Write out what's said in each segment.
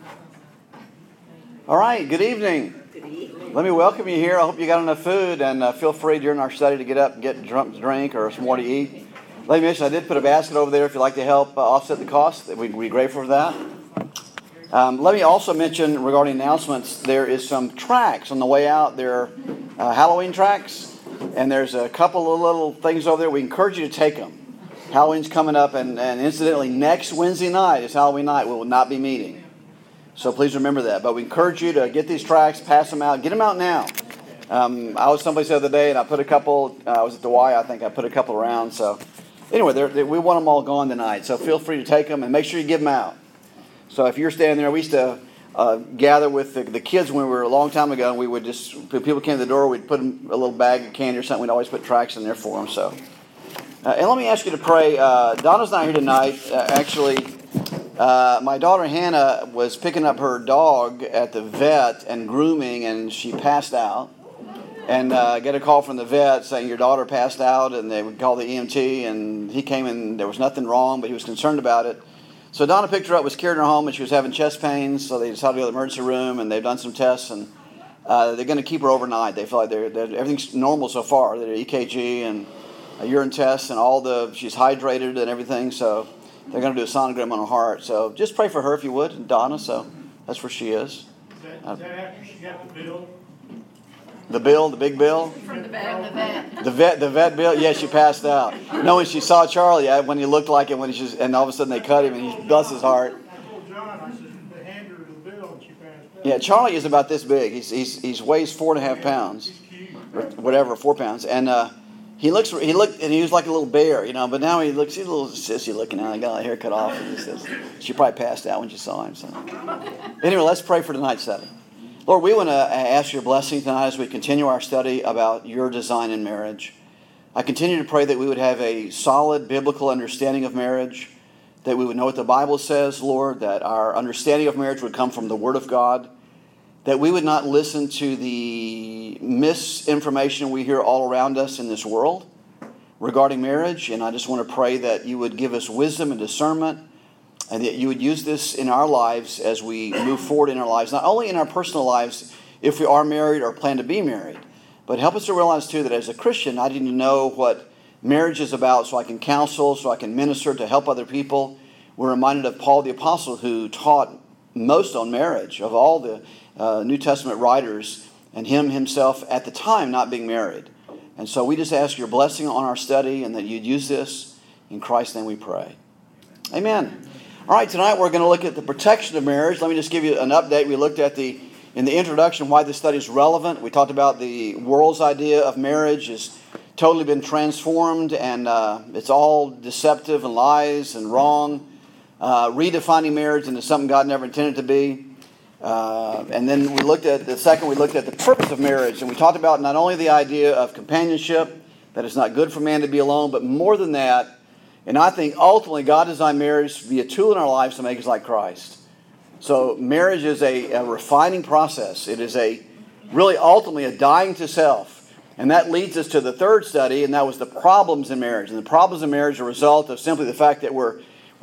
All right, good evening. Let me welcome you here. I hope you got enough food, and feel free during our study to get up and get drunk to drink or some more to eat. Let me mention, I did put a basket over there if you'd like to help offset the cost. We'd be grateful for that. Let me also mention regarding announcements, there is some tracks on the way out. There are Halloween tracks, and there's a couple of little things over there. We encourage you to take them. Halloween's coming up, and incidentally, next Wednesday night is Halloween night. We will not be meeting. So please remember that. But we encourage you to get these tracts, pass them out. Get them out now. I was someplace the other day, and I put a couple, I was at the Y, I think I put a couple around. So anyway, we want them all gone tonight. So feel free to take them, and make sure you give them out. So if you're standing there, we used to gather with the kids when we were a long time ago, and we would just, when people came to the door, we'd put them a little bag of candy or something. We'd always put tracts in there for them. So, and let me ask you to pray. Donna's not here tonight. My daughter Hannah was picking up her dog at the vet and grooming, and she passed out. And get a call from the vet saying your daughter passed out, and they would call the EMT, and he came and there was nothing wrong, but he was concerned about it. So Donna picked her up, was carried her home, and she was having chest pains, so they decided to go to the emergency room, and they've done some tests, and they're going to keep her overnight. They feel like everything's normal so far. They're EKG and a urine test, and she's hydrated and everything, so they're going to do a sonogram on her heart. So just pray for her if you would, and Donna, so that's where she is. Is that after she got the bill? The bill, the big bill? From the vet. The vet bill? Yeah, she passed out. No, when she saw Charlie, when he looked like it, and all of a sudden they cut him, and he bless his heart. I told John, I said, they handed her the bill, and she passed out. Yeah, Charlie is about this big. He weighs 4.5 pounds, or whatever, 4 pounds, and he looked, and he was like a little bear, but now he's a little sissy looking now. He got a hair cut off, and she probably passed out when she saw him. So, anyway, let's pray for tonight's study. Lord, we want to ask your blessing tonight as we continue our study about your design in marriage. I continue to pray that we would have a solid biblical understanding of marriage, that we would know what the Bible says, Lord, that our understanding of marriage would come from the Word of God, that we would not listen to the misinformation we hear all around us in this world regarding marriage. And I just want to pray that you would give us wisdom and discernment, and that you would use this in our lives as we move forward in our lives, not only in our personal lives if we are married or plan to be married, but help us to realize too that as a Christian, I need to know what marriage is about so I can counsel, so I can minister to help other people. We're reminded of Paul the Apostle, who taught most on marriage of all the New Testament writers, and him himself at the time not being married. And so we just ask your blessing on our study, and that you'd use this. In Christ's name we pray. Amen. All right, tonight we're going to look at the protection of marriage. Let me just give you an update. We looked at in the introduction why this study is relevant. We talked about the world's idea of marriage has totally been transformed, and it's all deceptive and lies and wrong, redefining marriage into something God never intended to be. And then we looked at the purpose of marriage, and we talked about not only the idea of companionship, that it's not good for man to be alone, but more than that. And I think ultimately God designed marriage to be a tool in our lives to make us like Christ. So marriage is a refining process. It is ultimately a dying to self. And that leads us to the third study, and that was the problems in marriage. And the problems in marriage are a result of simply the fact that we're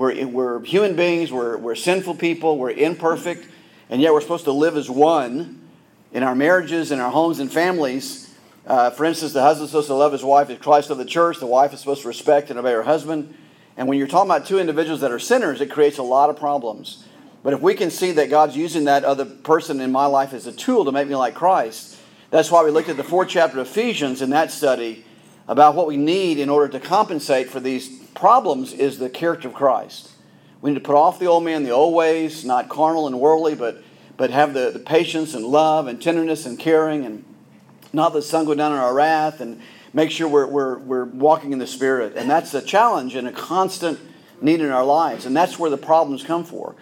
human beings, we're sinful people, we're imperfect, and yet we're supposed to live as one in our marriages, in our homes and families. For instance, the husband is supposed to love his wife as Christ loved the church. The wife is supposed to respect and obey her husband. And when you're talking about two individuals that are sinners, it creates a lot of problems. But if we can see that God's using that other person in my life as a tool to make me like Christ, that's why we looked at the 4th chapter of Ephesians in that study about what we need in order to compensate for these problems is the character of Christ. We need to put off the old man, the old ways, not carnal and worldly, but have the patience and love and tenderness and caring, and not let the sun go down in our wrath, and make sure we're walking in the Spirit. And that's a challenge and a constant need in our lives. And that's where the problems come from.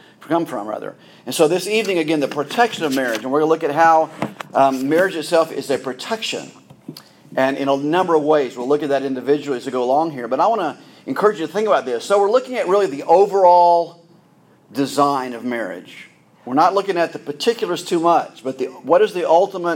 And so this evening, again, the protection of marriage. And we're going to look at how marriage itself is a protection. And in a number of ways. We'll look at that individually as we go along here. But I want to encourage you to think about this. So we're looking at really the overall design of marriage. We're not looking at the particulars too much, but what is the ultimate,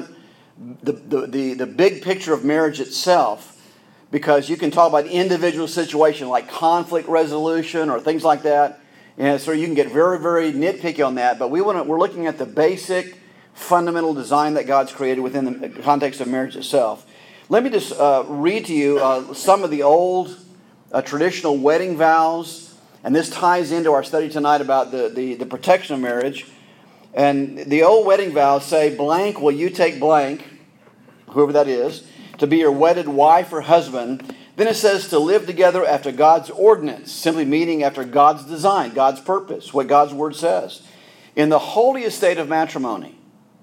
the big picture of marriage itself. Because you can talk about individual situations like conflict resolution or things like that. And so you can get very, very nitpicky on that. But we're looking at the basic, fundamental design that God's created within the context of marriage itself. Let me just read to you some of the old traditional wedding vows. And this ties into our study tonight about the protection of marriage. And the old wedding vows say, blank, will you take blank, whoever that is, to be your wedded wife or husband. Then it says to live together after God's ordinance, simply meaning after God's design, God's purpose, what God's word says. In the holy estate of matrimony.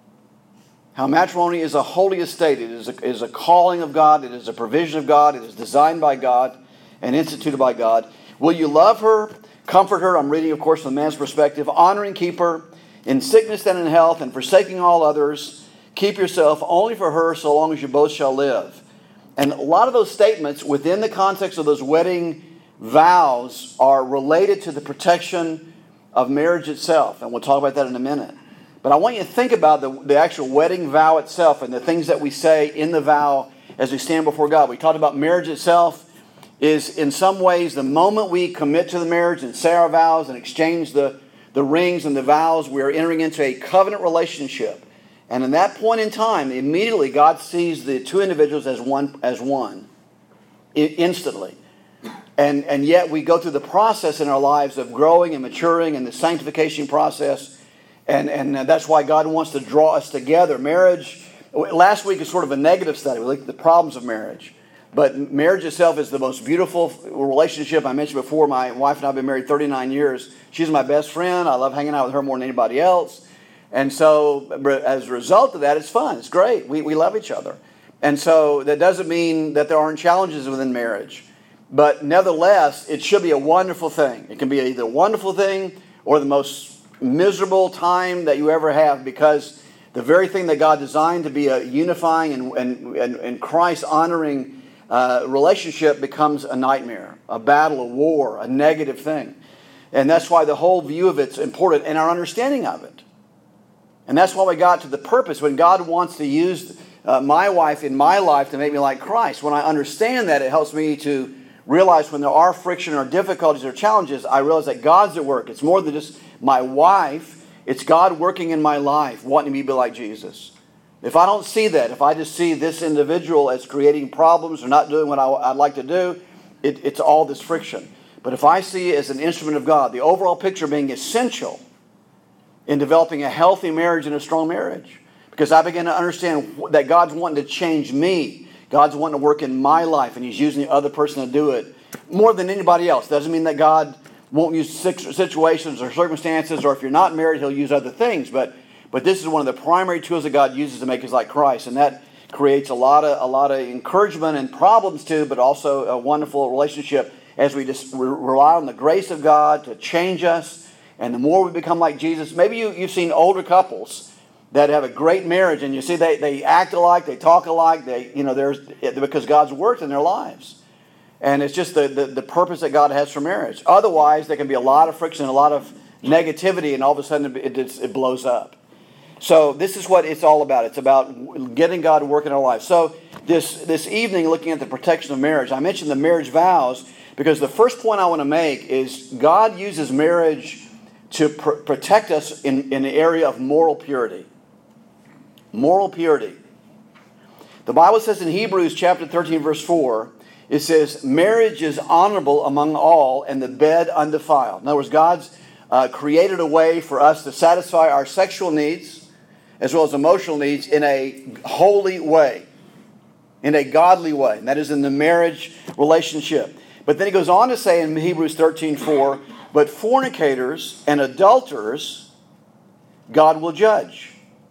How matrimony is a holy estate. It is a calling of God. It is a provision of God. It is designed by God and instituted by God. Will you love her, comfort her? I'm reading, of course, from the man's perspective. Honor and keep her in sickness and in health, and forsaking all others. Keep yourself only for her so long as you both shall live. And a lot of those statements within the context of those wedding vows are related to the protection of marriage itself. And we'll talk about that in a minute. But I want you to think about the actual wedding vow itself and the things that we say in the vow as we stand before God. We talked about marriage itself is in some ways the moment we commit to the marriage and say our vows and exchange the rings and the vows, we are entering into a covenant relationship. And in that point in time, immediately God sees the two individuals as one, instantly. And yet we go through the process in our lives of growing and maturing and the sanctification process. And that's why God wants to draw us together. Marriage, last week is sort of a negative study. We looked at the problems of marriage. But marriage itself is the most beautiful relationship. I mentioned before, my wife and I have been married 39 years. She's my best friend. I love hanging out with her more than anybody else. And so as a result of that, it's fun. It's great. We love each other. And so that doesn't mean that there aren't challenges within marriage. But nevertheless, it should be a wonderful thing. It can be either a wonderful thing or the most miserable time that you ever have, because the very thing that God designed to be a unifying and Christ-honoring relationship becomes a nightmare, a battle, a war, a negative thing. And that's why the whole view of it's important and our understanding of it. And that's why we got to the purpose. When God wants to use my wife in my life to make me like Christ, when I understand that, it helps me to realize when there are friction or difficulties or challenges, I realize that God's at work. It's more than just my wife. It's God working in my life, wanting me to be like Jesus. If I don't see that, if I just see this individual as creating problems or not doing what I'd like to do, it's all this friction. But if I see it as an instrument of God, the overall picture being essential in developing a healthy marriage and a strong marriage, because I begin to understand that God's wanting to change me. God's wanting to work in my life, and He's using the other person to do it more than anybody else. Doesn't mean that God won't use situations or circumstances, or if you're not married, He'll use other things. But this is one of the primary tools that God uses to make us like Christ, and that creates a lot of encouragement and problems too, but also a wonderful relationship as we just rely on the grace of God to change us. And the more we become like Jesus, maybe you've seen older couples that have a great marriage, and you see they act alike, they talk alike, because God's worked in their lives. And it's just the purpose that God has for marriage. Otherwise, there can be a lot of friction, a lot of negativity, and all of a sudden it blows up. So this is what it's all about. It's about getting God to work in our lives. So this evening, looking at the protection of marriage, I mentioned the marriage vows because the first point I want to make is God uses marriage to protect us in the area of moral purity. Moral purity. The Bible says in Hebrews chapter 13, verse 4, it says, marriage is honorable among all and the bed undefiled. In other words, God's created a way for us to satisfy our sexual needs as well as emotional needs in a holy way, in a godly way. And that is in the marriage relationship. But then he goes on to say in Hebrews 13:4, but fornicators and adulterers, God will judge.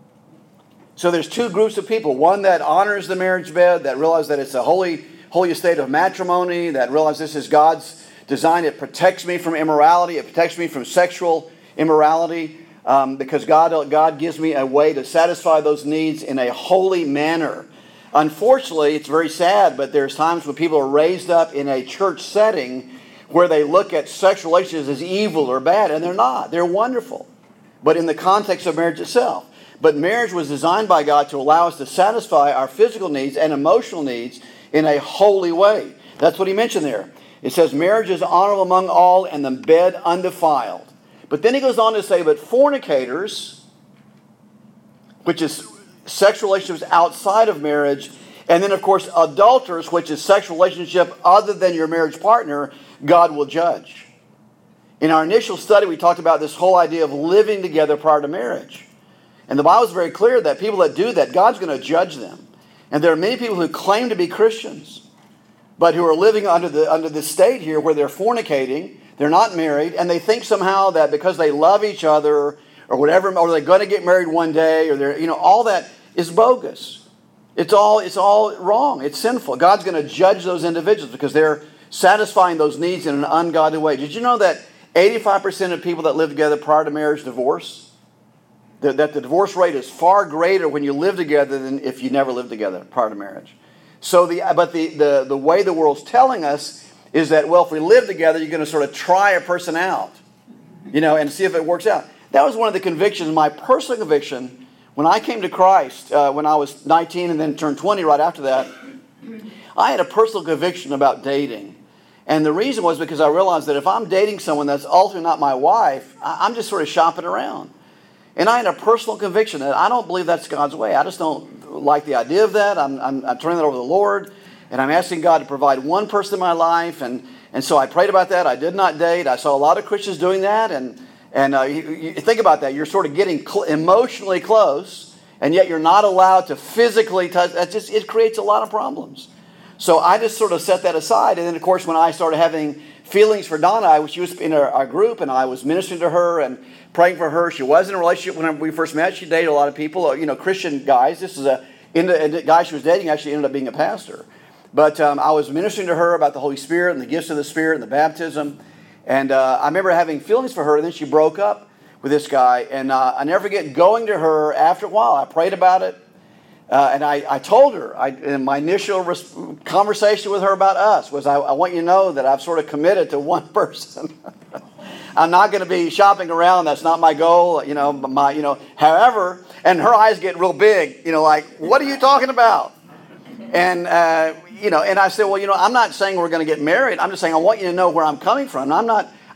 So there's two groups of people. One that honors the marriage bed, that realize that it's a holy estate of matrimony, that realize this is God's design. It protects me from immorality. It protects me from sexual immorality because God gives me a way to satisfy those needs in a holy manner. Unfortunately, it's very sad, but there's times when people are raised up in a church setting where they look at sexual relations as evil or bad, and they're not. They're wonderful. But in the context of marriage itself. But marriage was designed by God to allow us to satisfy our physical needs and emotional needs in a holy way. That's what he mentioned there. It says, marriage is honorable among all and the bed undefiled. But then he goes on to say, but fornicators, which is sexual relationships outside of marriage, and then, of course, adulterers, which is sexual relationship other than your marriage partner, God will judge. In our initial study, we talked about this whole idea of living together prior to marriage. And the Bible is very clear that people that do that, God's going to judge them. And there are many people who claim to be Christians, but who are living under the state here where they're fornicating, they're not married, and they think somehow that because they love each other or whatever, or they're going to get married one day, or they're, all that is bogus. It's all wrong. It's sinful. God's going to judge those individuals because they're satisfying those needs in an ungodly way. Did you know that 85% of people that live together prior to marriage divorce? That the divorce rate is far greater when you live together than if you never lived together prior to marriage. So the way the world's telling us is that, well, if we live together, you're going to sort of try a person out, and see if it works out. That was one of the convictions, my personal conviction, when I came to Christ, when I was 19 and then turned 20 right after that. I had a personal conviction about dating. And the reason was because I realized that if I'm dating someone that's ultimately not my wife, I'm just sort of shopping around. And I had a personal conviction that I don't believe that's God's way. I just don't like the idea of that. I'm turning that over to the Lord, and I'm asking God to provide one person in my life. And so I prayed about that. I did not date. I saw a lot of Christians doing that. And you think about that. You're sort of getting emotionally close, and yet you're not allowed to physically touch. It creates a lot of problems. So I just sort of set that aside. And then, of course, when I started having feelings for Donna, she was in our group, and I was ministering to her and praying for her. She was in a relationship when we first met. She dated a lot of people, Christian guys. This is a guy she was dating actually ended up being a pastor. But I was ministering to her about the Holy Spirit and the gifts of the Spirit and the baptism. And I remember having feelings for her, and then she broke up with this guy. And I never forget going to her after a while. I prayed about it. And I told her, in my initial conversation with her about us, was I want you to know that I've sort of committed to one person. I'm not going to be shopping around. That's not my goal. However, and her eyes get real big, like, what are you talking about? And, and I said, well, I'm not saying we're going to get married. I'm just saying I want you to know where I'm coming from. I'm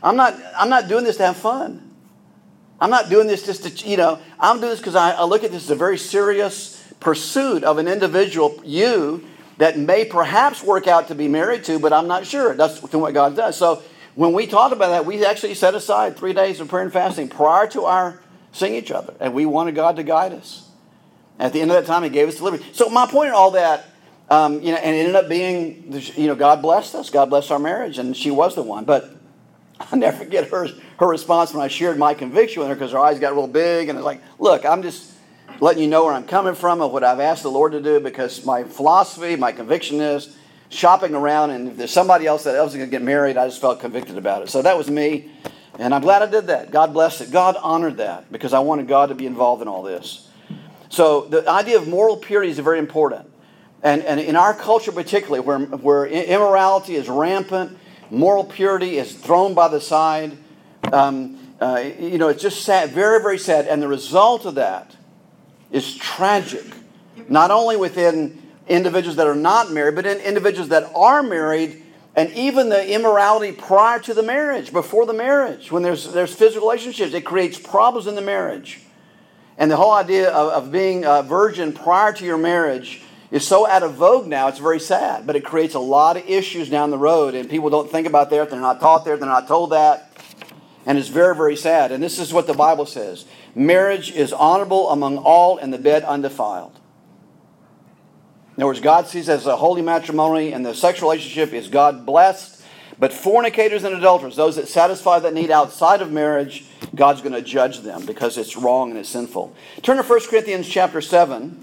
not doing this to have fun. I'm not doing this just to, I'm doing this because I look at this as a very serious pursuit of an individual, that may perhaps work out to be married to, but I'm not sure. That's what God does. So when we talked about that, we actually set aside 3 days of prayer and fasting prior to our seeing each other. And we wanted God to guide us. At the end of that time, He gave us deliverance. So my point in all that, and it ended up being, God blessed us. God blessed our marriage, and she was the one. But I'll never forget her response when I shared my conviction with her, because her eyes got real big, and it's like, look, I'm just letting you know where I'm coming from and what I've asked the Lord to do, because my philosophy, my conviction is shopping around, and if there's somebody else that else is going to get married, I just felt convicted about it. So that was me, and I'm glad I did that. God blessed it. God honored that, because I wanted God to be involved in all this. So the idea of moral purity is very important. And in our culture particularly, where immorality is rampant, moral purity is thrown by the side, it's just sad, very, very sad. And the result of that is tragic, not only within individuals that are not married, but in individuals that are married, and even the immorality prior to the marriage, before the marriage, when there's physical relationships, it creates problems in the marriage. And the whole idea of being a virgin prior to your marriage is so out of vogue now, it's very sad, but it creates a lot of issues down the road, and people don't think about that, they're not taught there, they're not told that, and it's very, very sad. And this is what the Bible says: marriage is honorable among all, and the bed undefiled. In other words, God sees it as a holy matrimony, and the sexual relationship is God blessed. But fornicators and adulterers, those that satisfy that need outside of marriage, God's going to judge them because it's wrong and it's sinful. Turn to 1 Corinthians chapter 7.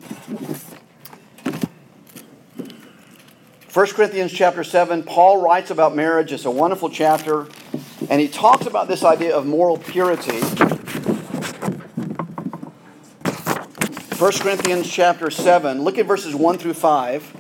1 Corinthians chapter 7, Paul writes about marriage. It's a wonderful chapter. And he talks about this idea of moral purity. 1 Corinthians chapter 7, look at verses 1 through 5.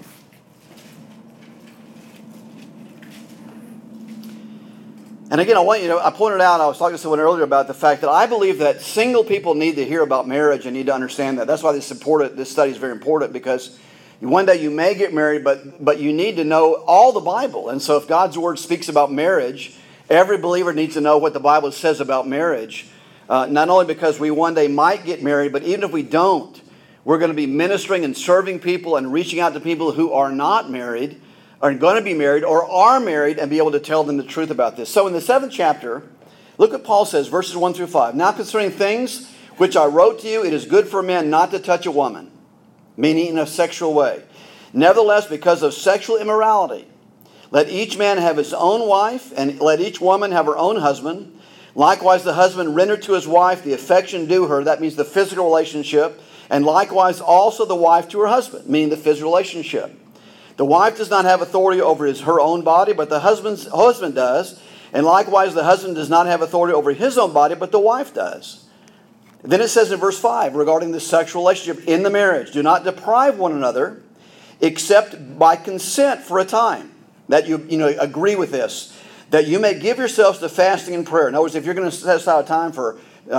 And again, I pointed out, I was talking to someone earlier about the fact that I believe that single people need to hear about marriage and need to understand that. That's why this study is very important, because one day you may get married, but you need to know all the Bible. And so if God's Word speaks about marriage, Every believer needs to know what the Bible says about marriage. Not only because we one day might get married, but even if we don't, we're going to be ministering and serving people and reaching out to people who are not married, are going to be married, or are married, and be able to tell them the truth about this. So in the 7th chapter, look what Paul says, verses 1 through 5. Now concerning things which I wrote to you, it is good for a man not to touch a woman, meaning in a sexual way. Nevertheless, because of sexual immorality, let each man have his own wife, and let each woman have her own husband. Likewise, the husband render to his wife the affection due her. That means the physical relationship. And likewise also the wife to her husband, meaning the physical relationship. The wife does not have authority over her own body, but the husband does. And likewise, the husband does not have authority over his own body, but the wife does. Then it says in verse 5, regarding the sexual relationship in the marriage, do not deprive one another, except by consent for a time. That you agree with this. That you may give yourselves to fasting and prayer. In other words, if you're going to set aside a time for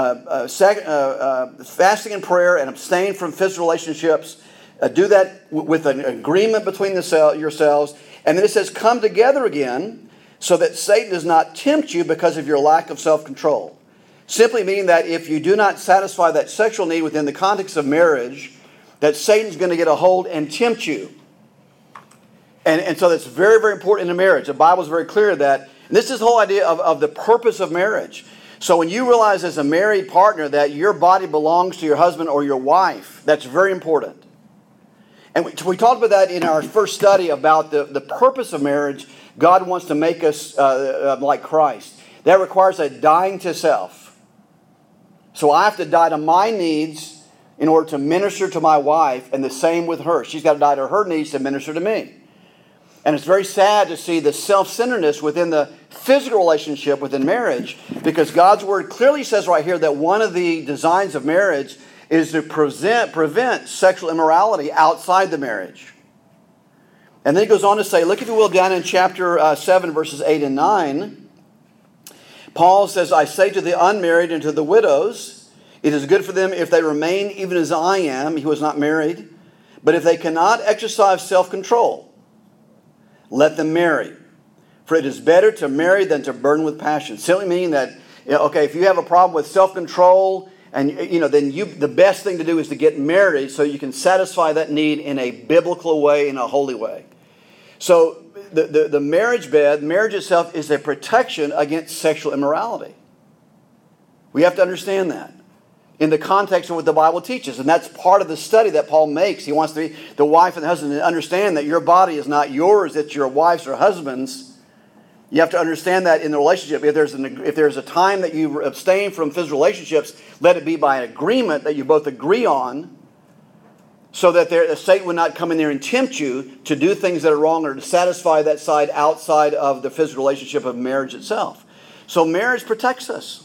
fasting and prayer and abstain from physical relationships, do that with an agreement between yourselves. And then it says, come together again so that Satan does not tempt you because of your lack of self-control. Simply meaning that if you do not satisfy that sexual need within the context of marriage, that Satan's going to get a hold and tempt you. And so that's very, very important in a marriage. The Bible is very clear that, and this is the whole idea of the purpose of marriage. So when you realize as a married partner that your body belongs to your husband or your wife, that's very important. And we talked about that in our first study about the purpose of marriage. God wants to make us like Christ. That requires a dying to self. So I have to die to my needs in order to minister to my wife, and the same with her. She's got to die to her needs to minister to me. And it's very sad to see the self-centeredness within the physical relationship within marriage, because God's Word clearly says right here that one of the designs of marriage is to prevent sexual immorality outside the marriage. And then he goes on to say, look if you will down in chapter 7 verses 8 and 9. Paul says, I say to the unmarried and to the widows, it is good for them if they remain even as I am, he was not married. But if they cannot exercise self-control, let them marry. For it is better to marry than to burn with passion. Simply meaning that, if you have a problem with self-control, and then the best thing to do is to get married so you can satisfy that need in a biblical way, in a holy way. So the marriage itself is a protection against sexual immorality. We have to understand that in the context of what the Bible teaches. And that's part of the study that Paul makes. He wants the wife and the husband to understand that your body is not yours, it's your wife's or husband's. You have to understand that in the relationship. If there's a time that you abstain from physical relationships, let it be by an agreement that you both agree on, so that Satan would not come in there and tempt you to do things that are wrong or to satisfy that side outside of the physical relationship of marriage itself. So marriage protects us.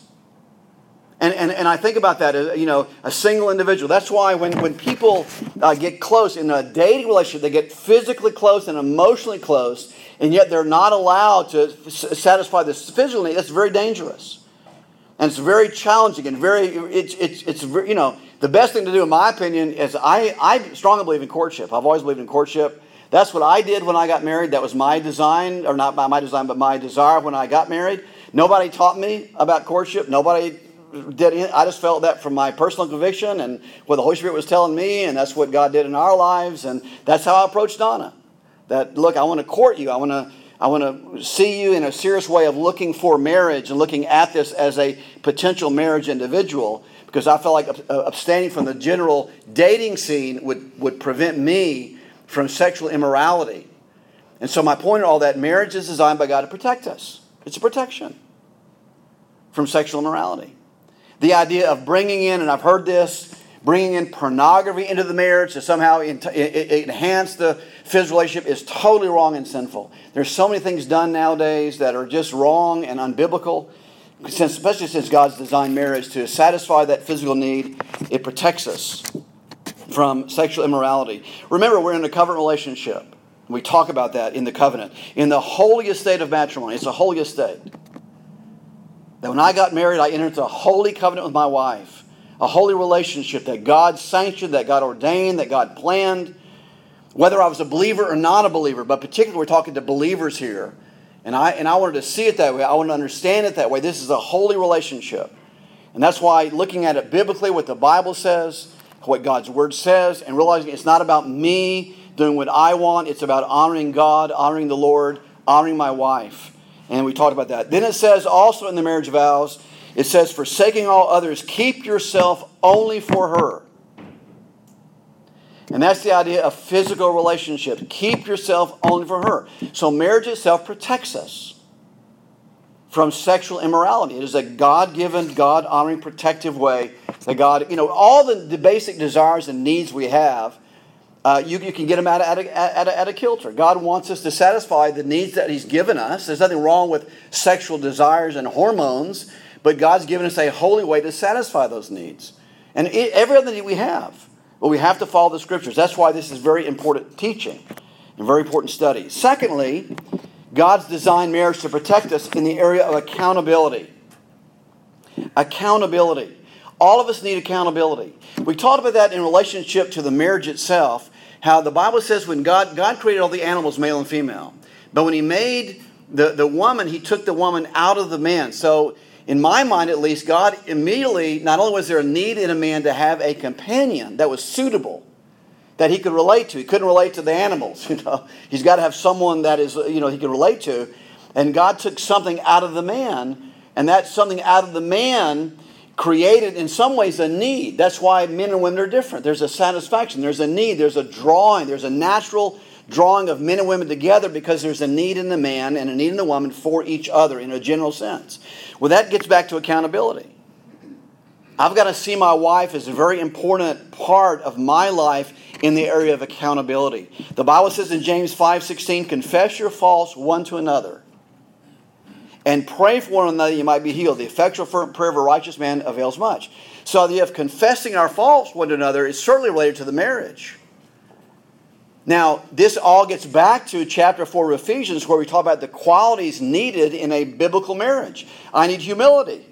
And I think about that, a single individual. That's why when people get close in a dating relationship, they get physically close and emotionally close, and yet they're not allowed to satisfy this physical need. That's very dangerous, and it's very challenging and it's the best thing to do, in my opinion, is I strongly believe in courtship. I've always believed in courtship. That's what I did when I got married. That was my design, or not my design, but my desire when I got married. Nobody taught me about courtship. Nobody did. I just felt that from my personal conviction and what the Holy Spirit was telling me, and that's what God did in our lives, and that's how I approached Donna. That, look, I want to court you. I want to see you in a serious way of looking for marriage and looking at this as a potential marriage individual, because I felt like abstaining from the general dating scene would prevent me from sexual immorality. And so my point in all that, marriage is designed by God to protect us. It's a protection from sexual immorality. The idea of bringing in, and I've heard this, bringing in pornography into the marriage to somehow enhance the physical relationship is totally wrong and sinful. There's so many things done nowadays that are just wrong and unbiblical, especially since God's designed marriage to satisfy that physical need. It protects us from sexual immorality. Remember, we're in a covenant relationship. We talk about that in the covenant. In the holiest state of matrimony, it's a holiest state. That when I got married, I entered into a holy covenant with my wife. A holy relationship that God sanctioned, that God ordained, that God planned. Whether I was a believer or not a believer, but particularly we're talking to believers here. And I wanted to see it that way. I wanted to understand it that way. This is a holy relationship. And that's why looking at it biblically, what the Bible says, what God's Word says, and realizing it's not about me doing what I want. It's about honoring God, honoring the Lord, honoring my wife. And we talked about that. Then it says also in the marriage vows, it says, forsaking all others, keep yourself only for her. And that's the idea of physical relationship. Keep yourself only for her. So marriage itself protects us from sexual immorality. It is a God-given, God-honoring, protective way that God, all the basic desires and needs we have, you can get them at a kilter. God wants us to satisfy the needs that He's given us. There's nothing wrong with sexual desires and hormones, but God's given us a holy way to satisfy those needs. And every other need we have. But we have to follow the Scriptures. That's why this is very important teaching and very important study. Secondly, God's designed marriage to protect us in the area of accountability. Accountability. All of us need accountability. We talked about that in relationship to the marriage itself, how the Bible says when God created all the animals, male and female. But when He made the woman, He took the woman out of the man. So in my mind, at least, God immediately, not only was there a need in a man to have a companion that was suitable, that he could relate to. He couldn't relate to the animals. He's got to have someone that is, he can relate to. And God took something out of the man, and that something out of the man created, in some ways, a need. That's why men and women are different. There's a satisfaction. There's a need. There's a drawing. There's a natural drawing of men and women together because there's a need in the man and a need in the woman for each other in a general sense. Well, that gets back to accountability. I've got to see my wife as a very important part of my life in the area of accountability. The Bible says in James 5:16, confess your faults one to another and pray for one another you might be healed. The effectual prayer of a righteous man avails much. So the idea of confessing our faults one to another is certainly related to the marriage. Now, this all gets back to chapter 4 of Ephesians where we talk about the qualities needed in a biblical marriage. I need humility.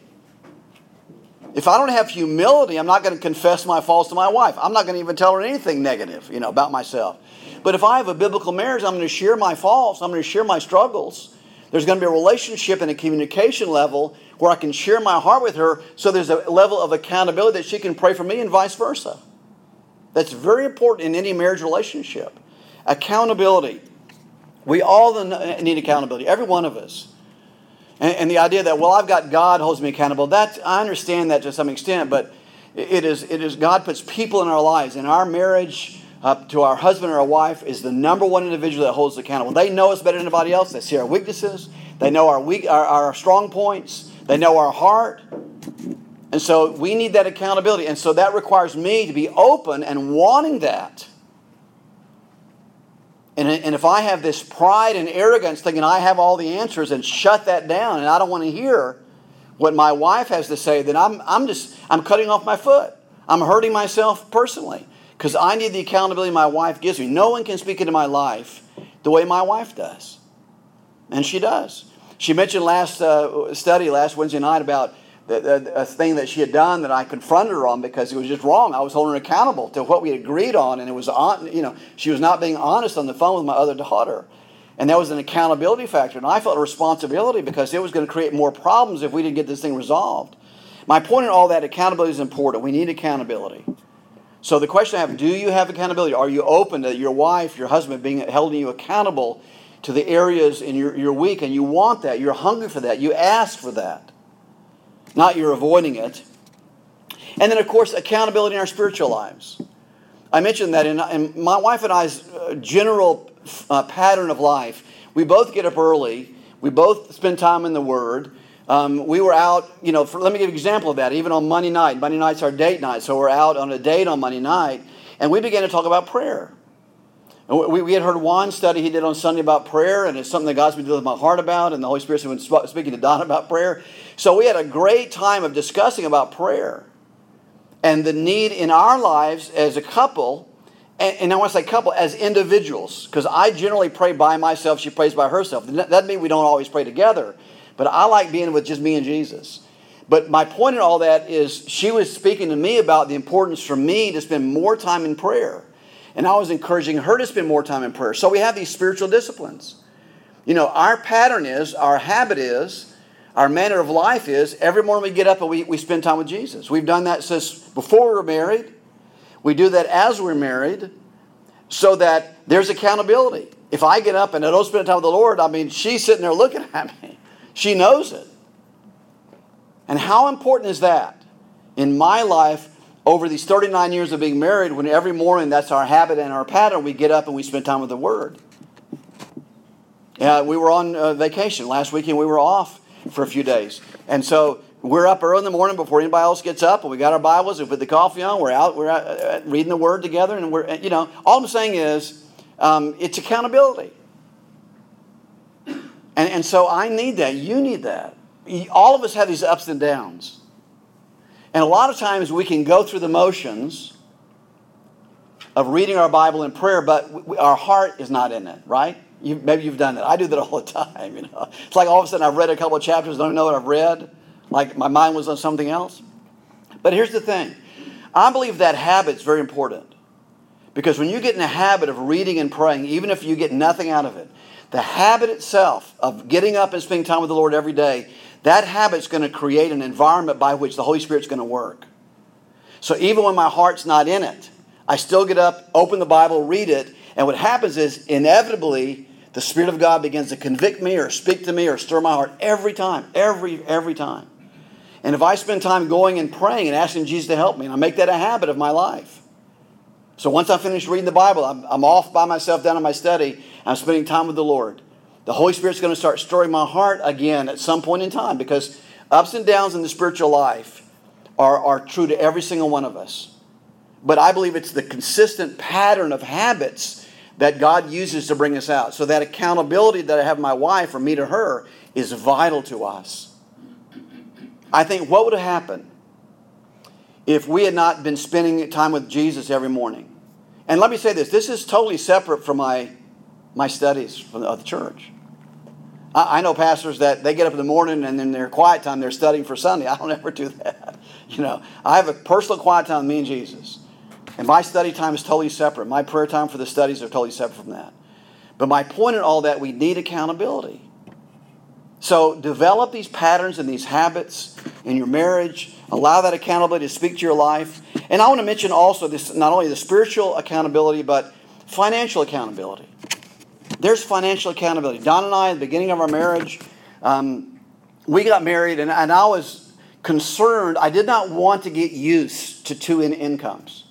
If I don't have humility, I'm not going to confess my faults to my wife. I'm not going to even tell her anything negative, about myself. But if I have a biblical marriage, I'm going to share my faults. I'm going to share my struggles. There's going to be a relationship and a communication level where I can share my heart with her so there's a level of accountability that she can pray for me and vice versa. That's very important in any marriage relationship. Accountability. We all need accountability, every one of us. And the idea that, I've got God holds me accountable, I understand that to some extent, but it is God puts people in our lives. And our marriage to our husband or our wife is the number one individual that holds us accountable. They know us better than anybody else. They see our weaknesses. They know our strong points. They know our heart. And so we need that accountability. And so that requires me to be open and wanting that. And if I have this pride and arrogance thinking I have all the answers and shut that down and I don't want to hear what my wife has to say, then I'm cutting off my foot. I'm hurting myself personally because I need the accountability my wife gives me. No one can speak into my life the way my wife does. And she does. She mentioned last Wednesday night about a thing that she had done that I confronted her on because it was just wrong. I was holding her accountable to what we had agreed on, and it was she was not being honest on the phone with my other daughter, and that was an accountability factor. And I felt a responsibility because it was going to create more problems if we didn't get this thing resolved. My point in all that, accountability is important. We need accountability. So the question I have: do you have accountability? Are you open to your wife, your husband being holding you accountable to the areas in your week, and you want that? You're hungry for that. You ask for that. Not you're avoiding it. And then, of course, accountability in our spiritual lives. I mentioned that in my wife and I's general pattern of life, we both get up early. We both spend time in the Word. We were out, let me give you an example of that. Even on Monday night. Monday night's our date night. So we're out on a date on Monday night. And we began to talk about prayer. We had heard one study he did on Sunday about prayer, and it's something that God's been dealing with my heart about, and the Holy Spirit's been speaking to Don about prayer. So we had a great time of discussing about prayer and the need in our lives as a couple, and I want to say couple, as individuals, because I generally pray by myself, she prays by herself. That doesn't mean we don't always pray together, but I like being with just me and Jesus. But my point in all that is she was speaking to me about the importance for me to spend more time in prayer. And I was encouraging her to spend more time in prayer. So we have these spiritual disciplines. Our pattern is, our habit is, our manner of life is, every morning we get up and we spend time with Jesus. We've done that since before we were married. We do that as we're married, so that there's accountability. If I get up and I don't spend time with the Lord, she's sitting there looking at me. She knows it. And how important is that in my life over these 39 years of being married, when every morning that's our habit and our pattern, we get up and we spend time with the Word. We were on vacation last weekend. We were off for a few days. And so we're up early in the morning before anybody else gets up, and we got our Bibles, we put the coffee on, we're out reading the Word together, and all I'm saying is it's accountability. And so I need that. You need that. All of us have these ups and downs. And a lot of times we can go through the motions of reading our Bible in prayer, but our heart is not in it, right? Maybe you've done that. I do that all the time. It's like all of a sudden I've read a couple of chapters, don't even know what I've read. Like my mind was on something else. But here's the thing. I believe that habit's very important. Because when you get in the habit of reading and praying, even if you get nothing out of it, the habit itself of getting up and spending time with the Lord every day, that habit's going to create an environment by which the Holy Spirit's going to work. So even when my heart's not in it, I still get up, open the Bible, read it, and what happens is inevitably the Spirit of God begins to convict me or speak to me or stir my heart every time, every time. And if I spend time going and praying and asking Jesus to help me, and I make that a habit of my life. So once I finish reading the Bible, I'm off by myself down in my study, I'm spending time with the Lord. The Holy Spirit's going to start stirring my heart again at some point in time, because ups and downs in the spiritual life are true to every single one of us. But I believe it's the consistent pattern of habits that God uses to bring us out. So that accountability that I have my wife or me to her is vital to us. I think what would have happened if we had not been spending time with Jesus every morning? And let me say this. This is totally separate from my studies from the church. I know pastors that they get up in the morning and in their quiet time they're studying for Sunday. I don't ever do that. I have a personal quiet time with me and Jesus. And my study time is totally separate. My prayer time for the studies are totally separate from that. But my point in all that, we need accountability. So develop these patterns and these habits in your marriage. Allow that accountability to speak to your life. And I want to mention also this, not only the spiritual accountability, but financial accountability. There's financial accountability. Don and I, at the beginning of our marriage, we got married, and I was concerned. I did not want to get used to two incomes.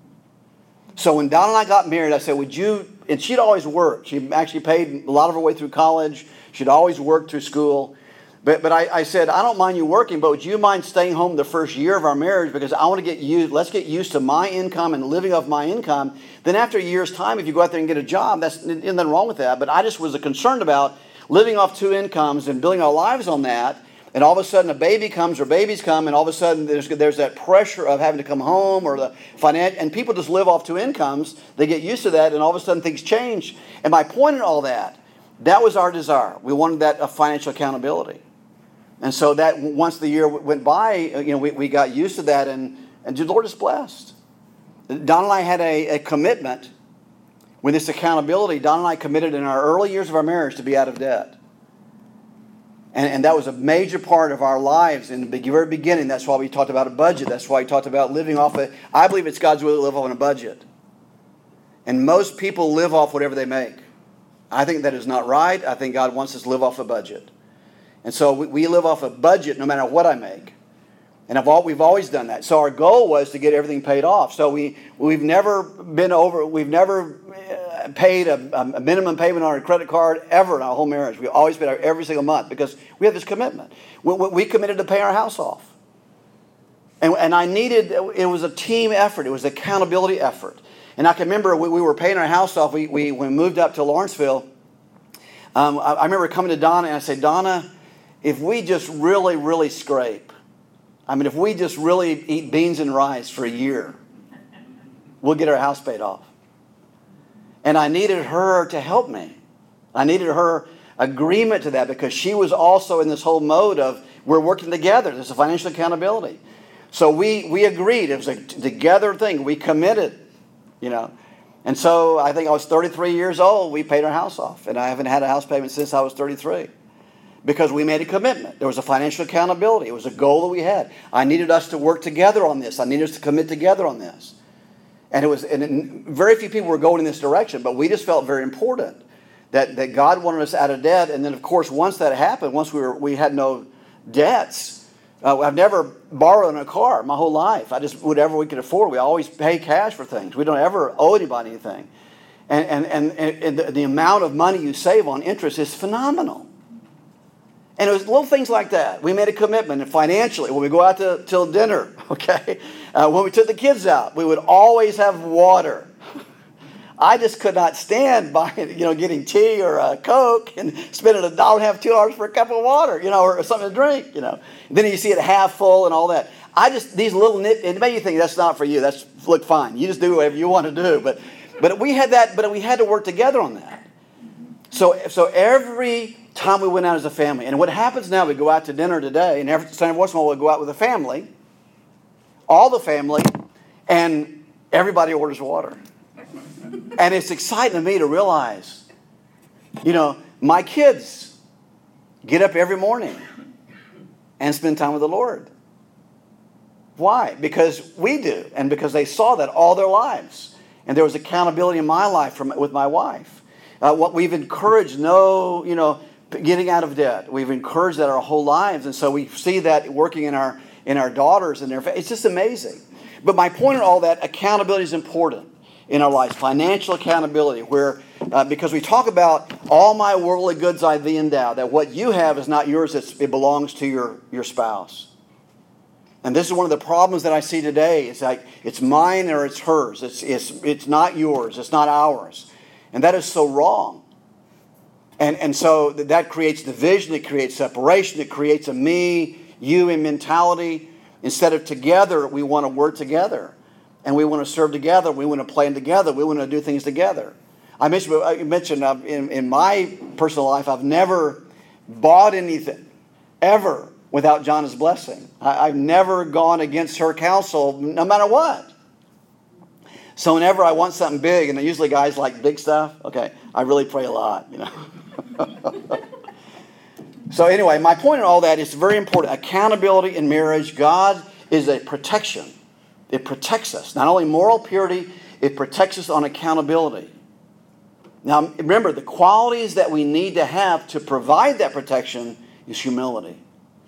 So when Don and I got married, I said, would you, and she'd always worked. She actually paid a lot of her way through college. She'd always worked through school. But I said, I don't mind you working, but would you mind staying home the first year of our marriage? Because I want to let's get used to my income and living off my income. Then after a year's time, if you go out there and get a job, there's nothing wrong with that. But I just was concerned about living off two incomes and building our lives on that. And all of a sudden a baby comes or babies come, and all of a sudden there's that pressure of having to come home or the financial, and people just live off two incomes. They get used to that, and all of a sudden things change. And my point in all that was our desire. We wanted that financial accountability. And so that once the year went by, we got used to that, and the Lord is blessed. Don and I had a commitment with this accountability. Don and I committed in our early years of our marriage to be out of debt. And that was a major part of our lives in the very beginning. That's why we talked about a budget. That's why we talked about living off it. I believe it's God's will to live on a budget. And most people live off whatever they make. I think that is not right. I think God wants us to live off a budget. And so we live off a budget no matter what I make. And we've always done that. So our goal was to get everything paid off. So we've never paid a minimum payment on our credit card ever in our whole marriage. We always paid every single month because we have this commitment. We committed to pay our house off. And it was a team effort. It was an accountability effort. And I can remember we were paying our house off. When we moved up to Lawrenceville, I remember coming to Donna and I said, Donna, if we just really, really scrape, if we just really eat beans and rice for a year, we'll get our house paid off. And I needed her to help me. I needed her agreement to that because she was also in this whole mode of we're working together. There's a financial accountability. So we agreed. It was a together thing. We committed, And so I think I was 33 years old. We paid our house off. And I haven't had a house payment since I was 33. Because we made a commitment. There was a financial accountability. It was a goal that we had. I needed us to work together on this. I needed us to commit together on this. And very few people were going in this direction, but we just felt very important that God wanted us out of debt. And then, of course, once that happened, once we had no debts, I've never borrowed a car my whole life. I just, whatever we could afford. We always pay cash for things. We don't ever owe anybody anything. And the amount of money you save on interest is phenomenal. And it was little things like that. We made a commitment, and financially, when we go out to dinner, okay, when we took the kids out, we would always have water. I just could not stand buying, getting tea or a Coke and spending $1.50, $2 for a cup of water, or something to drink, And then you see it half full and all that. These little it made you think that's not for you. That's look fine. You just do whatever you want to do. But we had that. But we had to work together on that. So every time we went out as a family, and what happens now, we go out to dinner today, and every once in a while we'll go out with a family, all the family, and everybody orders water. And it's exciting to me to realize, my kids get up every morning and spend time with the Lord. Why? Because we do, and because they saw that all their lives. And there was accountability in my life with my wife. What we've encouraged, getting out of debt. We've encouraged that our whole lives, and so we see that working in our daughters and it's just amazing. But my point in all that, accountability is important in our lives. Financial accountability, where because we talk about all my worldly goods I thee endow, that what you have is not yours; it belongs to your spouse. And this is one of the problems that I see today. It's like it's mine or it's hers. It's not yours. It's not ours, and that is so wrong. And so that creates division, it creates separation, it creates a me, you mentality. Instead of together, we want to work together. And we want to serve together, we want to plan together, we want to do things together. I mentioned in my personal life, I've never bought anything, ever, without Jonna's blessing. I've never gone against her counsel, no matter what. So whenever I want something big, and usually guys like big stuff, okay, I really pray a lot, So anyway, my point in all that is very important. Accountability in marriage. God is a protection. It protects us. Not only moral purity, it protects us on accountability. Now remember, the qualities that we need to have to provide that protection is humility.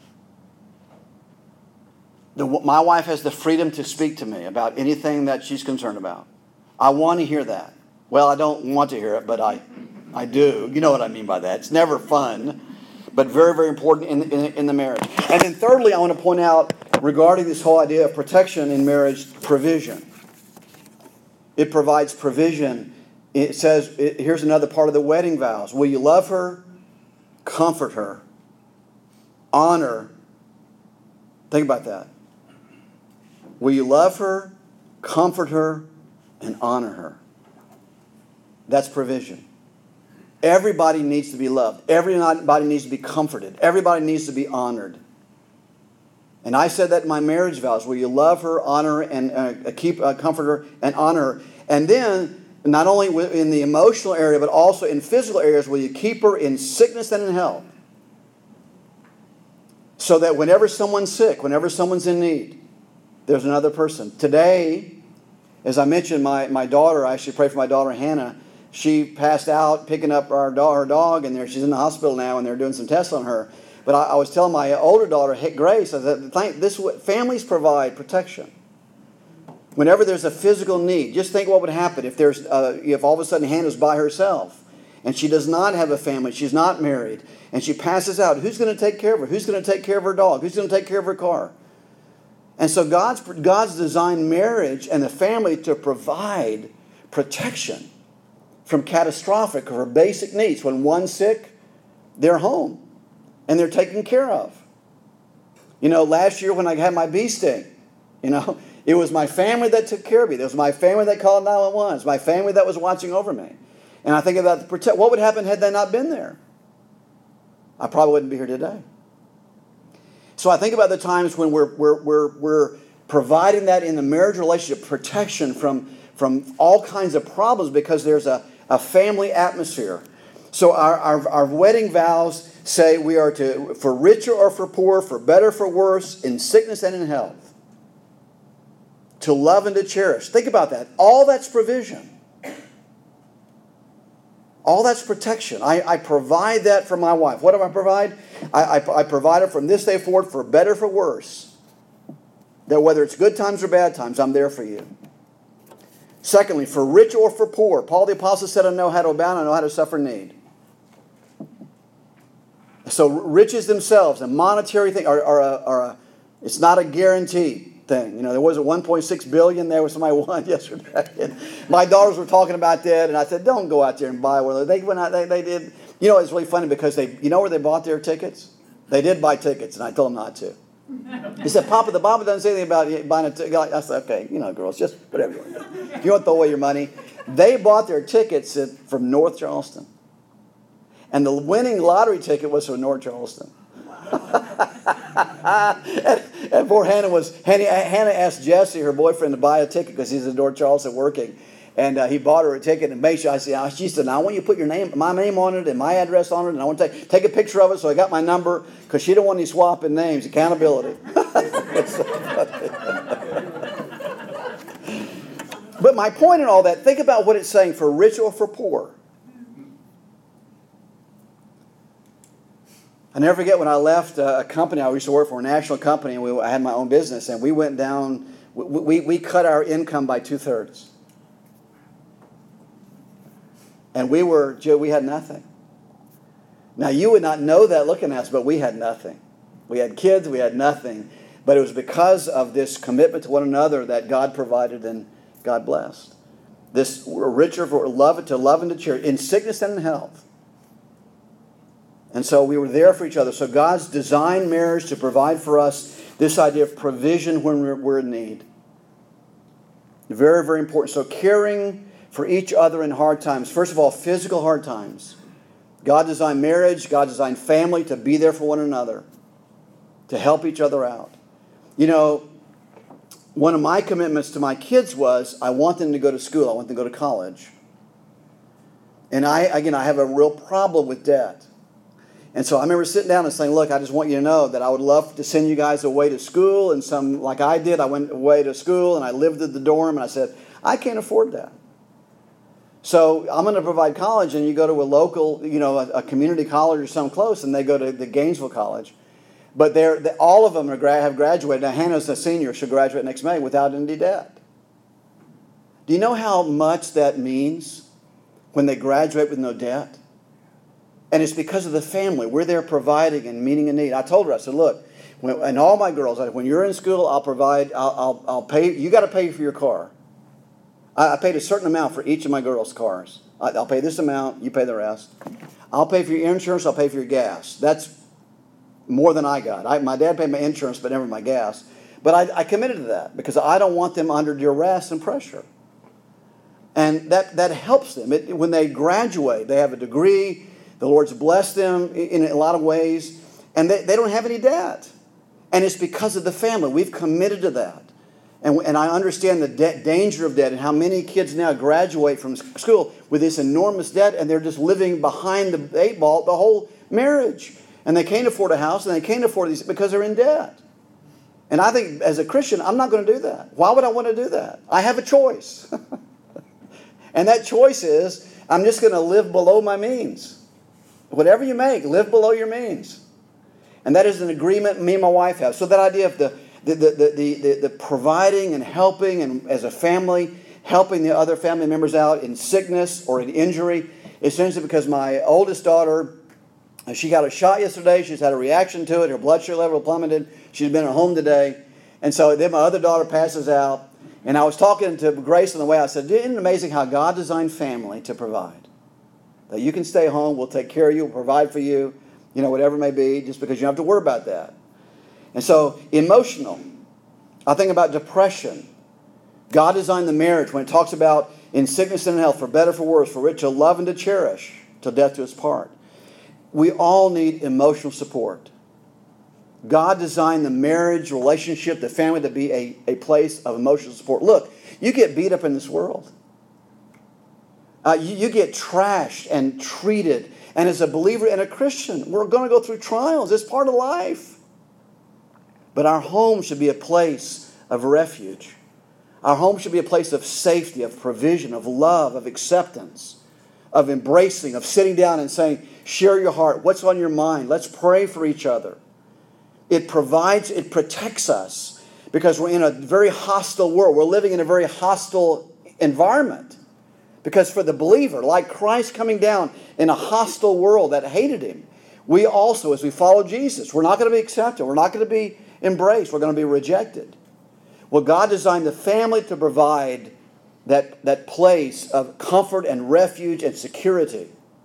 My wife has the freedom to speak to me about anything that she's concerned about. I want to hear that. Well, I don't want to hear it, but I do. You know what I mean by that. It's never fun, but very, very important in the marriage. And then thirdly, I want to point out regarding this whole idea of protection in marriage, provision. It provides provision. It says, here's another part of the wedding vows. Will you love her? Comfort her. Honor. Think about that. Will you love her, comfort her, and honor her? That's provision. Everybody needs to be loved. Everybody needs to be comforted. Everybody needs to be honored. And I said that in my marriage vows. Will you love her, honor her, and comfort her, and honor her? And then, not only in the emotional area, but also in physical areas, will you keep her in sickness and in health? So that whenever someone's sick, whenever someone's in need, there's another person. Today, as I mentioned, my daughter, I actually prayed for my daughter Hannah. She passed out picking up her dog, and she's in the hospital now, and they're doing some tests on her. But I was telling my older daughter, Grace, I said, families provide protection. Whenever there's a physical need, just think what would happen if all of a sudden Hannah's by herself, and she does not have a family, she's not married, and she passes out. Who's going to take care of her? Who's going to take care of her dog? Who's going to take care of her car? And so God's designed marriage and the family to provide protection from catastrophic or basic needs. When one's sick, they're home and they're taken care of. Last year when I had my bee sting, it was my family that took care of me. It was my family that called 911. It was my family that was watching over me. And I think about what would happen had they not been there? I probably wouldn't be here today. So I think about the times when we're providing that in the marriage relationship, protection from all kinds of problems because there's a family atmosphere. So our wedding vows say we are to, for richer or for poor, for better, for worse, in sickness and in health, to love and to cherish. Think about that. All that's provision. All that's protection. I provide that for my wife. What do I provide? I provide it from this day forward for better, for worse. That whether it's good times or bad times, I'm there for you. Secondly, for rich or for poor. Paul the Apostle said, I know how to abound, I know how to suffer need. So riches themselves, a monetary thing, it's not a guaranteed thing. You know, there was a 1.6 billion there was somebody won yesterday. And my daughters were talking about that, and I said, don't go out there and buy one. They went out, they did. You know, it's really funny because you know where they bought their tickets? They did buy tickets, and I told them not to. He said, Papa, the Bible doesn't say anything about buying a ticket. I said, okay, you know, girls, just whatever you want to do. If you want to throw away your money. They bought their tickets from North Charleston. And the winning lottery ticket was from North Charleston. and poor Hannah asked Jesse, her boyfriend, to buy a ticket because he's in North Charleston working. And he bought her a ticket and made sure. She said, now I want you to put my name on it and my address on it. And I want to take a picture of it. So I got my number because she didn't want any swapping names. Accountability. But my point in all that, think about what it's saying for rich or for poor. I never forget when I left a company. I used to work for a national company, and I had my own business, and we went down. We cut our income by 2/3, and we had nothing. Now you would not know that looking at us, but we had nothing. We had kids, we had nothing, but it was because of this commitment to one another that God provided and God blessed. This richer for love and to cherish in sickness and in health. And so we were there for each other. So God's designed marriage to provide for us this idea of provision when we're in need. Very, very important. So caring for each other in hard times. First of all, physical hard times. God designed marriage, God designed family to be there for one another, to help each other out. You know, one of my commitments to my kids was I want them to go to school. I want them to go to college. And I have a real problem with debt. And so I remember sitting down and saying, look, I just want you to know that I would love to send you guys away to school. And like I did, I went away to school and I lived at the dorm. And I said, I can't afford that. So I'm going to provide college. And you go to a local, a community college or something close. And they go to the Gainesville College. But all of them have graduated. Now Hannah's a senior. She'll graduate next May without any debt. Do you know how much that means when they graduate with no debt? And it's because of the family. We're there providing and meeting a need. I told her, I said, look, and all my girls, when you're in school, I'll provide, I'll pay, you got to pay for your car. I paid a certain amount for each of my girls' cars. I'll pay this amount, you pay the rest. I'll pay for your insurance, I'll pay for your gas. That's more than I got. My dad paid my insurance, but never my gas. But I committed to that because I don't want them under duress and pressure. And that helps them. When they graduate, they have a degree. The Lord's blessed them in a lot of ways, and they don't have any debt. And it's because of the family. We've committed to that. And I understand the danger of debt and how many kids now graduate from school with this enormous debt, and they're just living behind the 8 ball the whole marriage. And they can't afford a house, and they can't afford these because they're in debt. And I think as a Christian, I'm not going to do that. Why would I want to do that? I have a choice. And that choice is, I'm just going to live below my means. Whatever you make, live below your means. And that is an agreement me and my wife have. So that idea of the providing and helping and as a family, helping the other family members out in sickness or in injury, essentially because my oldest daughter, she got a shot yesterday. She's had a reaction to it. Her blood sugar level plummeted. She's been at home today. And so then my other daughter passes out. And I was talking to Grace on the way. I said, isn't it amazing how God designed family to provide? That you can stay home, we'll take care of you, we'll provide for you, whatever it may be, just because you don't have to worry about that. And so, emotional. I think about depression. God designed the marriage when it talks about in sickness and in health, for better, for worse, for rich, to love and to cherish, till death do us part. We all need emotional support. God designed the marriage, relationship, the family to be a place of emotional support. Look, you get beat up in this world. You get trashed and treated. And as a believer and a Christian, we're going to go through trials. It's part of life. But our home should be a place of refuge. Our home should be a place of safety, of provision, of love, of acceptance, of embracing, of sitting down and saying, share your heart. What's on your mind? Let's pray for each other. It provides, it protects us because we're in a very hostile world. We're living in a very hostile environment. Because for the believer, like Christ coming down in a hostile world that hated him, we also, as we follow Jesus, we're not going to be accepted. We're not going to be embraced. We're going to be rejected. Well, God designed the family to provide that place of comfort and refuge and security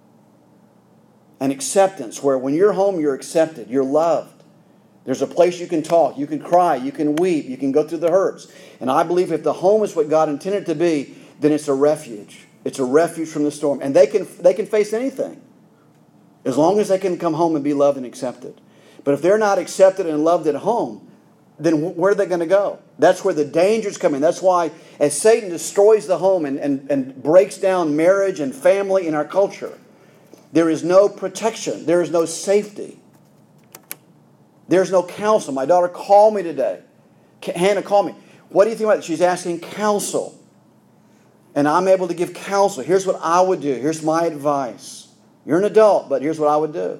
and acceptance, where when you're home, you're accepted, you're loved. There's a place you can talk, you can cry, you can weep, you can go through the hurts. And I believe if the home is what God intended it to be, then it's a refuge. It's a refuge from the storm. And they can face anything as long as they can come home and be loved and accepted. But if they're not accepted and loved at home, then where are they going to go? That's where the dangers come in. That's why as Satan destroys the home and breaks down marriage and family in our culture, there is no protection. There is no safety. There's no counsel. My daughter called me today. Hannah called me. What do you think about it? She's asking counsel. And I'm able to give counsel. Here's what I would do. Here's my advice. You're an adult, but here's what I would do.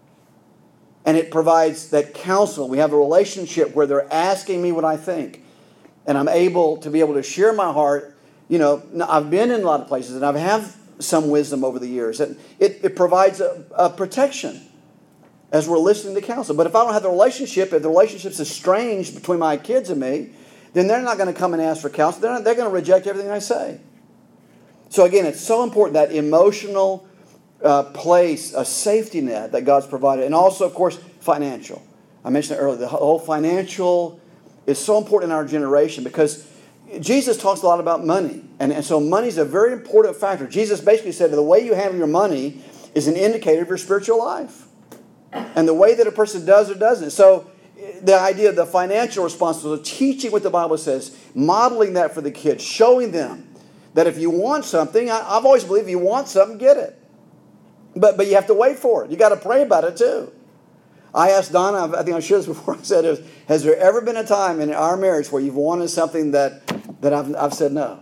And it provides that counsel. We have a relationship where they're asking me what I think. And I'm able to be able to share my heart. You know, I've been in a lot of places and I've had some wisdom over the years. And it provides a protection as we're listening to counsel. But if I don't have the relationship, if the relationship's estranged between my kids and me, then they're not going to come and ask for counsel. They're going to reject everything I say. So again, it's so important, that emotional place, a safety net that God's provided. And also, of course, financial. I mentioned it earlier. The whole financial is so important in our generation because Jesus talks a lot about money. And so money is a very important factor. Jesus basically said the way you handle your money is an indicator of your spiritual life. And the way that a person does or doesn't. So the idea of the financial responsibility, teaching what the Bible says, modeling that for the kids, showing them that if you want something, I've always believed if you want something, get it. But you have to wait for it. You got to pray about it too. I asked Donna, I think I shared this before, I said, has there ever been a time in our marriage where you've wanted something that I've said no?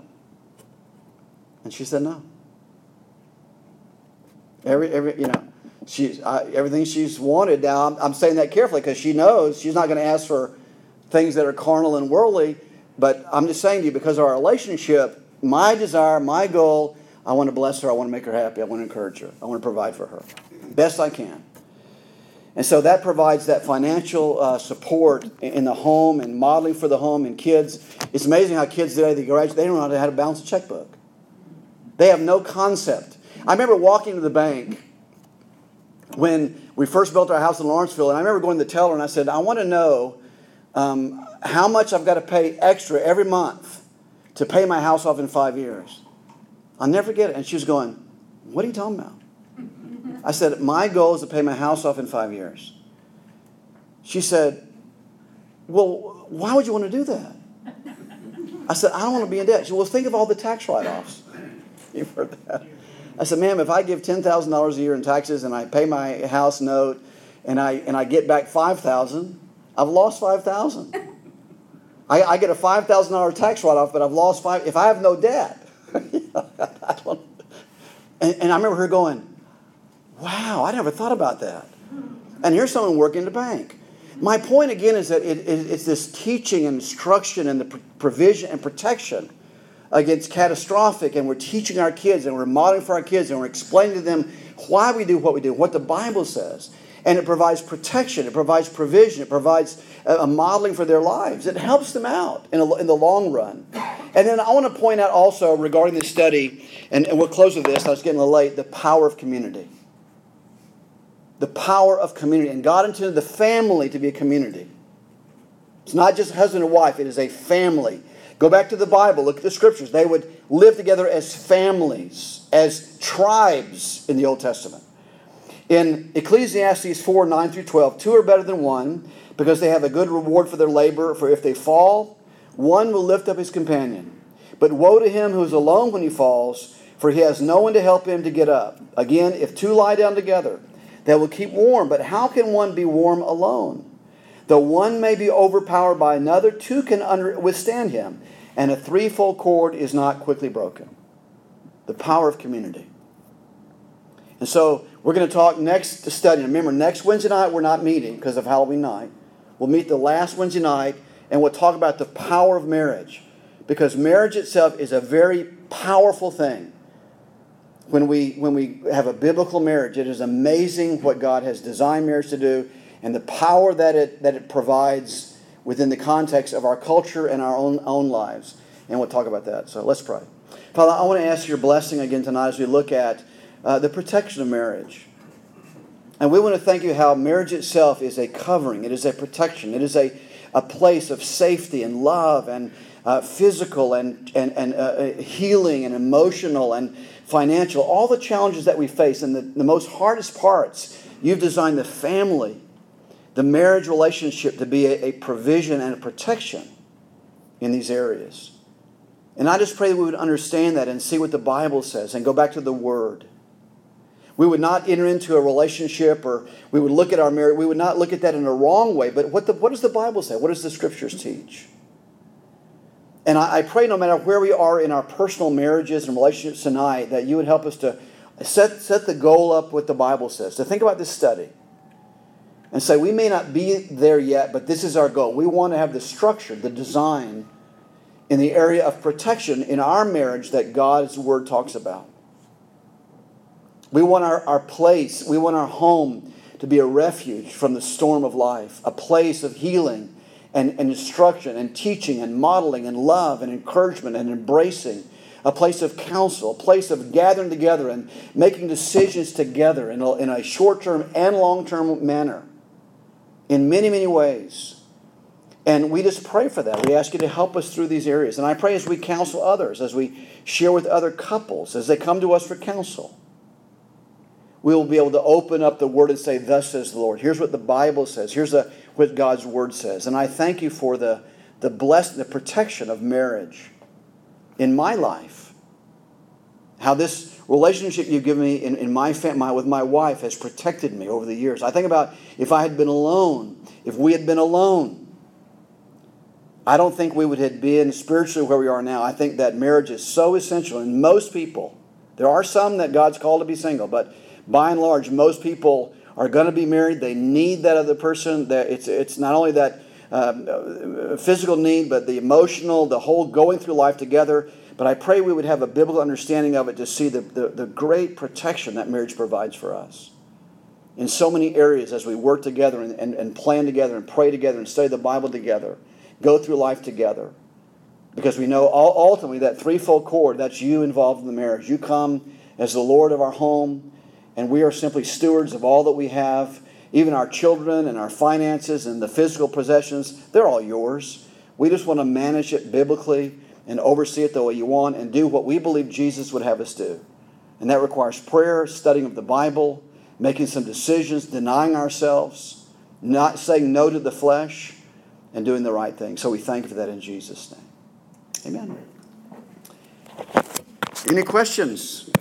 And she said no. Everything she's wanted. Now, I'm saying that carefully because she knows she's not going to ask for things that are carnal and worldly. But I'm just saying to you, because of our relationship, my desire, my goal, I want to bless her. I want to make her happy. I want to encourage her. I want to provide for her best I can. And so that provides that financial support in the home and modeling for the home and kids. It's amazing how kids today, they don't know how to balance a checkbook. They have no concept. I remember walking to the bank when we first built our house in Lawrenceville, and I remember going to the teller and I said, I want to know how much I've got to pay extra every month to pay my house off in 5 years. I'll never forget it. And she was going, what are you talking about? I said, my goal is to pay my house off in 5 years. She said, well, why would you want to do that? I said, I don't want to be in debt. She said, well, think of all the tax write-offs. You've heard that. I said, ma'am, if I give $10,000 a year in taxes and I pay my house note and I get back $5,000, I've lost $5,000. I get a $5,000 tax write-off, but I've lost $5,000 if I have no debt. And I remember her going, wow, I never thought about that. And here's someone working in the bank. My point again is that it's this teaching and instruction and the provision and protection against catastrophic, and we're teaching our kids and we're modeling for our kids and we're explaining to them why we do what we do, what the Bible says. And it provides protection, it provides provision, it provides a modeling for their lives. It helps them out in the long run. And then I want to point out also regarding this study, and we'll close with this, I was getting a little late, the power of community. The power of community. And God intended the family to be a community. It's not just husband and wife, it is a family. Go back to the Bible, look at the scriptures. They would live together as families, as tribes in the Old Testament. In Ecclesiastes 4, 9 through 12, 2 are better than one, because they have a good reward for their labor. For if they fall, one will lift up his companion. But woe to him who is alone when he falls, for he has no one to help him to get up. Again, if two lie down together, they will keep warm. But how can one be warm alone? Though one may be overpowered by another, two can withstand him. And a threefold cord is not quickly broken. The power of community. And so we're going to talk next study. Remember, next Wednesday night we're not meeting because of Halloween night. We'll meet the last Wednesday night and we'll talk about the power of marriage. Because marriage itself is a very powerful thing. When we have a biblical marriage, it is amazing what God has designed marriage to do and the power that it provides within the context of our culture and our own lives. And we'll talk about that. So let's pray. Father, I want to ask your blessing again tonight as we look at the protection of marriage. And we want to thank you how marriage itself is a covering. It is a protection. It is a place of safety and love and physical and healing and emotional and financial. All the challenges that we face and the most hardest parts, you've designed the family, the marriage relationship to be a provision and a protection in these areas. And I just pray that we would understand that and see what the Bible says and go back to the Word. We would not enter into a relationship or we would look at our marriage. We would not look at that in a wrong way. But what does the Bible say? What does the Scriptures teach? And I pray no matter where we are in our personal marriages and relationships tonight that you would help us to set the goal up what the Bible says. To think about this study. And say, we may not be there yet, but this is our goal. We want to have the structure, the design in the area of protection in our marriage that God's Word talks about. We want our place, we want our home to be a refuge from the storm of life, a place of healing and instruction and teaching and modeling and love and encouragement and embracing, a place of counsel, a place of gathering together and making decisions together in a short-term and long-term manner. In many, many ways. And we just pray for that. We ask you to help us through these areas. And I pray as we counsel others, as we share with other couples, as they come to us for counsel, we will be able to open up the Word and say, thus says the Lord. Here's what the Bible says. Here's what God's Word says. And I thank you for the blessing, the protection of marriage in my life. How this relationship you've given me in my family, with my wife, has protected me over the years. I think about if I had been alone, if we had been alone, I don't think we would have been spiritually where we are now. I think that marriage is so essential. And most people, there are some that God's called to be single, but by and large, most people are going to be married. They need that other person. It's not only that physical need, but the emotional, the whole going through life together. But I pray we would have a biblical understanding of it to see the great protection that marriage provides for us. In so many areas as we work together and plan together and pray together and study the Bible together, go through life together. Because we know ultimately that threefold cord, that's you involved in the marriage. You come as the Lord of our home, and we are simply stewards of all that we have. Even our children and our finances and the physical possessions, they're all yours. We just want to manage it biblically and oversee it the way you want and do what we believe Jesus would have us do. And that requires prayer, studying of the Bible, making some decisions, denying ourselves, not saying no to the flesh, and doing the right thing. So we thank you for that in Jesus' name. Amen. Any questions?